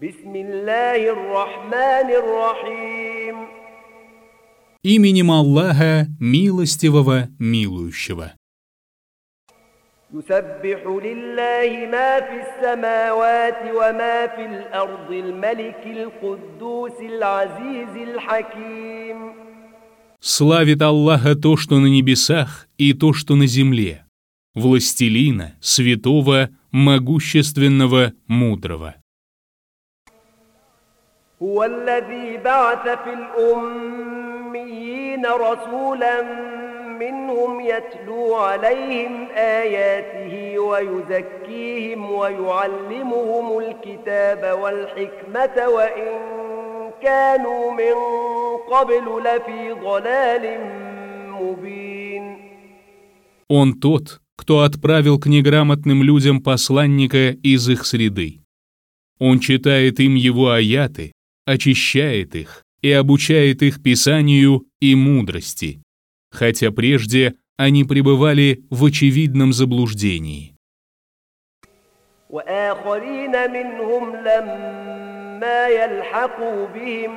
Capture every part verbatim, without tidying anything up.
بسم الله الرحمن الرحيم. Именем Аллаха, милостивого, милующего. يسبح لله ما في السماوات وما في الأرض الملك القدوس العزيز الحكيم. Славит Аллаха то, что на небесах, и то, что на земле, властелина, святого, могущественного, мудрого. هو الذي بعث في الأميين رسولا منهم يتلو عليهم آياته ويزكيهم ويعلمهم الكتاب والحكمة وإن كانوا من قبل لفي ضلال مبين. Он тот, кто отправил к неграмотным людям посланника из их среды. Он читает им его аяты, очищает их и обучает их писанию и мудрости, хотя прежде они пребывали в очевидном заблуждении. وآخرين منهم لما يلحقوا بهم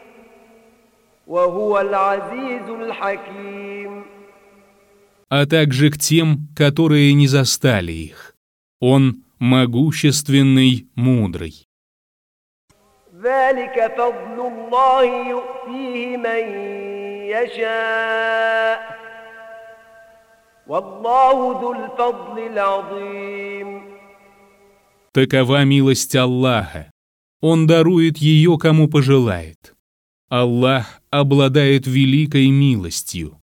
وهو العزيز الحكيم. А также к тем, которые не застали их. Он могущественный, мудрый. ذلك فضل الله يؤتيه من يشاء والله ذو الفضل العظيم. Такова милость Аллаха. Он дарует ее, кому пожелает. Аллах обладает великой милостью.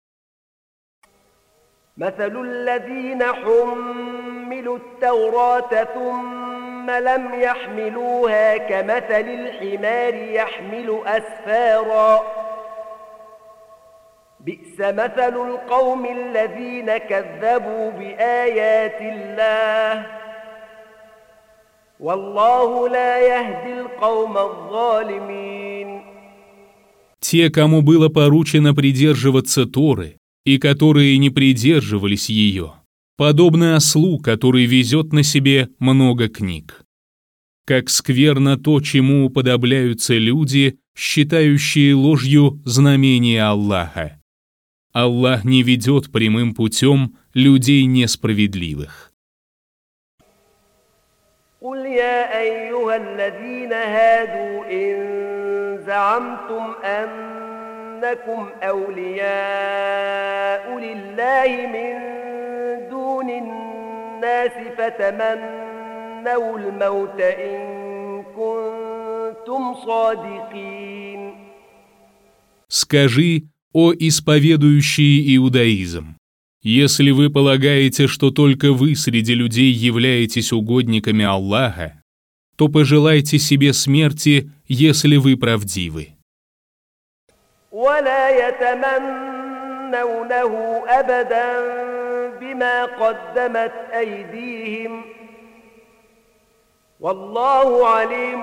مثل الذين حملوا التوراة ثم لم يحملوها كمثل الحمار يحمل أسفارا بئس مثل القوم الذين كذبوا بآيات الله والله لا يهدي القوم الظالمين. Те, кому было поручено придерживаться Торы, и которые не придерживались ее, подобно ослу, который везет на себе много книг. Как скверно то, чему уподобляются люди, считающие ложью знамения Аллаха. Аллах не ведет прямым путем людей несправедливых. قل يا أيها الذين هادوا إن زعمتم أن أنكم أولياء لله من دون الناس فتمنوا الموت إن كنتم صادقين. Скажи, о исповедующие иудаизм, если вы полагаете, что только вы среди людей являетесь угодниками Аллаха, то пожелайте себе смерти, если вы правдивы. ولا يتمنونه أبدا بما قدمت أيديهم والله عليم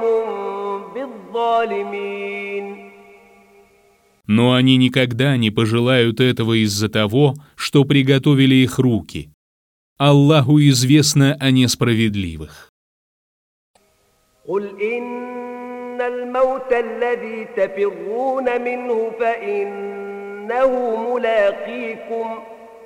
بالظالمين. Но они никогда не пожелают этого из-за того, что приготовили их руки. Аллаху известно о несправедливых. إن الموت الذي تفرون منه فإنه ملاقيكم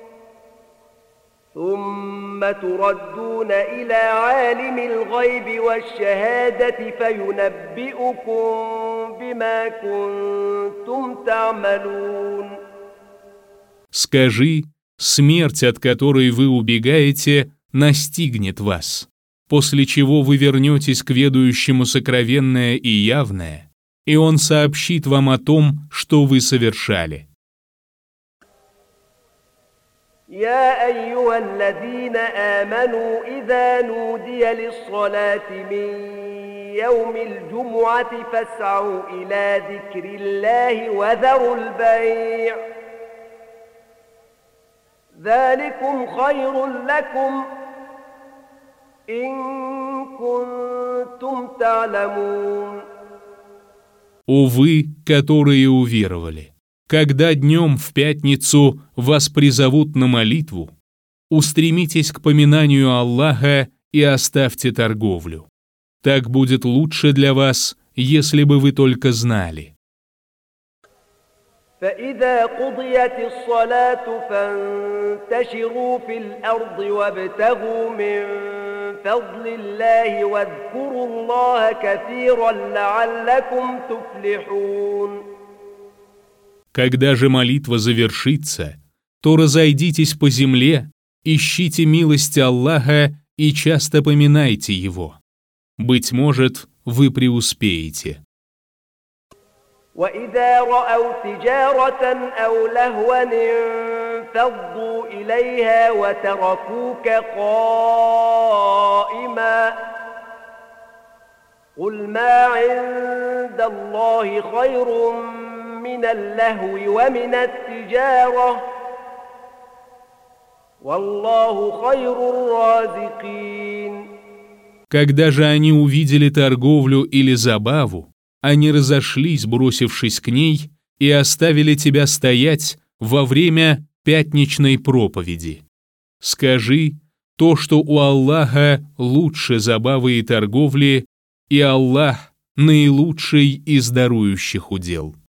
ثم تردون إلى عالم الغيب والشهادة فينبئكم بما كنتم تعملون. Скажи, смерть, от которой вы убегаете, настигнет вас, после чего вы вернетесь к ведающему сокровенное и явное, и он сообщит вам о том, что вы совершали. يا أيها الذين آمنوا إذا نودي للصلاة من يوم الجمعة فاسعوا إلى ذكر الله وذروا البيع ذلكم خير لكم إن كنتم تعلمون. О вы, которые уверовали, когда днем в пятницу вас призовут на молитву, устремитесь к поминанию Аллаха и оставьте торговлю. Так будет лучше для вас, если бы вы только знали. فإذا قضيت الصلاة فانتشروا في الأرض وابتغوا من فضل الله واذكروا الله كثيرا لعلكم تفلحون. Когда же молитва завершится, то разойдитесь по земле, ищите милости Аллаха и часто поминайте Его. Быть может, вы преуспеете. وإذا رأوا تجارة أو لهوا انفضوا إليها وتركوك قائما قل ما عند الله خير من اللهو ومن التجارة والله خير الرازقين. Когда же они увидели торговлю или забаву, они разошлись, бросившись к ней, и оставили тебя стоять во время пятничной проповеди. Скажи, то, что у Аллаха лучше забавы и торговли, и Аллах наилучший из дарующих удел.